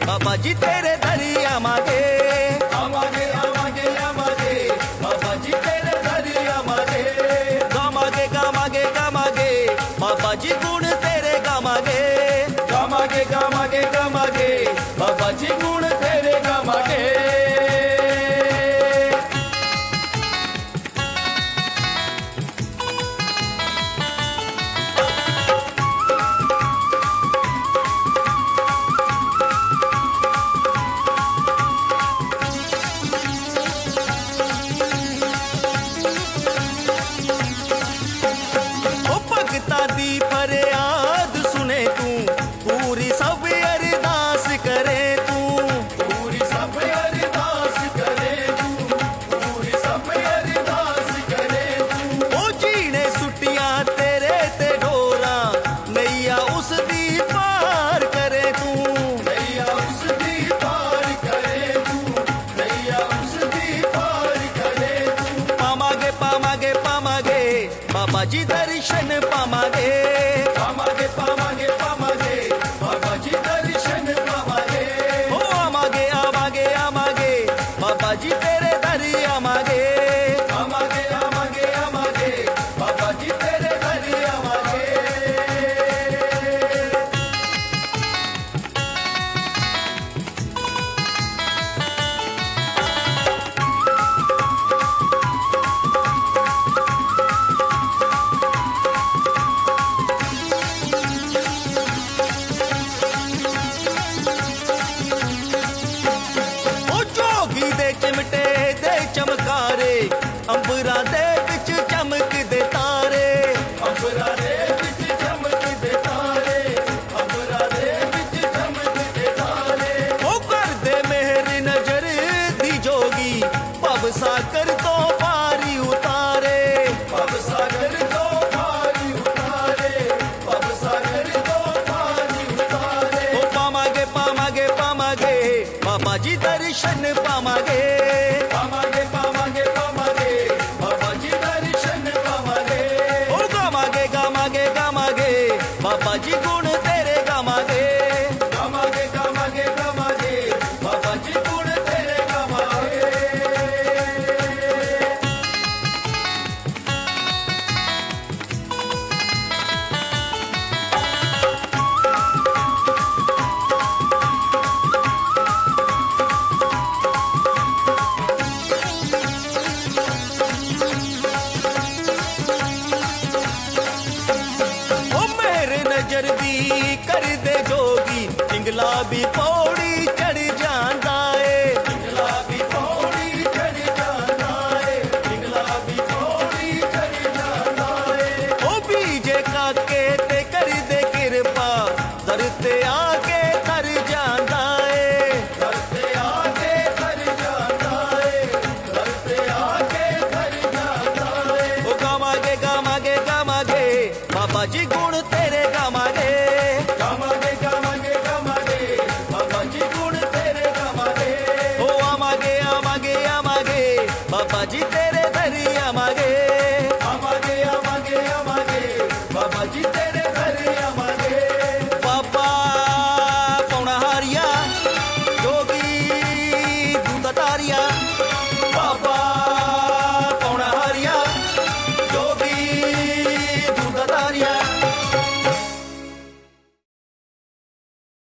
बाबा जी तेरे दरी आवांगे, आवांगे आवांगे आवांगे, बाबा जी तेरे दरी आवांगे, गावांगे गावांगे गावांगे, बाबा जी गुण तेरे गावांगे, गावांगे गावांगे गावांगे, बाबा जी गुण तेरे गावांगे। दी फरियाद सुने तू, पूरी सब अरदास करे तू, पूरी सब अरदास करे तू, पूरी सब अरदास करे तू। ओ जीने सुटियां तेरे ते डोरा, नैया उस दी पार करे तू, नैया उस दी पार करे तू, नैया उस दी पार करे तू। पावांगे पावांगे पावांगे, बाबा जी दर्शन पावांगे, पावांगे पावांगे पावांगे, बाबा जी दर्शन पावांगे। ओ आवांगे आवांगे आवांगे, बाबा जी तेरे दर आवांगे, आवांगे आवांगे आवांगे, बाबा जी तेरे दर आवांगे। चिमटे दे चमकारे, अंबरा दे विच चमक दे तारे, अंबरा दे विच चमक दे तारे, अंबरा दे विच चमक दे तारे। ओ कर दे मेहर नजर दी जोगी, भव सागर तो पारी उतारे, भव सागर तो पारी उतारे, भव सागर तो पारी उतारे। ओ पावांगे पावांगे पावांगे, बाबा जी दर्शन पावांगे, पावांगे पावांगे पावांगे, बाबा जी दर्शन पावांगे। ओ गावांगे गावांगे गावांगे, बाबा जी गुण तेरे गावांगे, गावांगे गावांगे गावांगे, बाबा जी गुण तेरे गावांगे। नजर दी कर दे जोगी, इंगला भी पौड़ी चढ़ जांदा।